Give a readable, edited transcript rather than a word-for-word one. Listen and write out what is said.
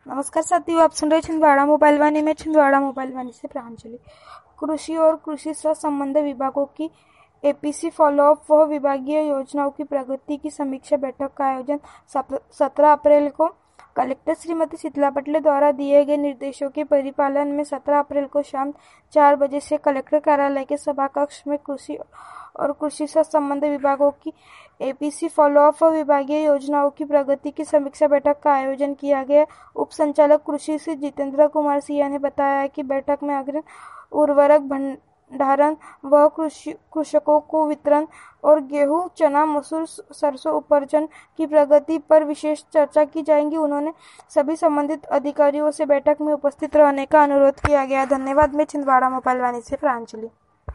नमस्कार साथियों, आप सुन रहे छिंदवाड़ा मोबाइल वाणी में। छिंदवाड़ा मोबाइल वाणी से प्रांजलि। कृषि और कृषि से संबंधित विभागों की एपीसी फॉलोअप व विभागीय योजनाओं की प्रगति की समीक्षा बैठक का आयोजन 17 अप्रैल को कलेक्टर श्रीमती शीतला पटले द्वारा दिए गए निर्देशों के परिपालन में 17 अप्रैल को शाम 4 बजे से कलेक्टर कार्यालय के सभा कक्ष में कृषि और कृषि से संबंधित विभागों की एपीसी फॉलोअप व विभागीय योजनाओं की प्रगति की समीक्षा बैठक का आयोजन किया गया। उप संचालक कृषि श्री जितेंद्र कुमार सिया ने बताया कि बैठक में अग्रिम उर्वरक भंडारण व कृषकों को वितरण और गेहूं, चना, मसूर, सरसों उपार्जन की प्रगति पर विशेष चर्चा की जाएगी। उन्होंने सभी संबंधित अधिकारियों से बैठक में उपस्थित रहने का अनुरोध किया गया। धन्यवाद। मैं छिंदवाड़ा मोबाइल वाणी से प्रांजलि।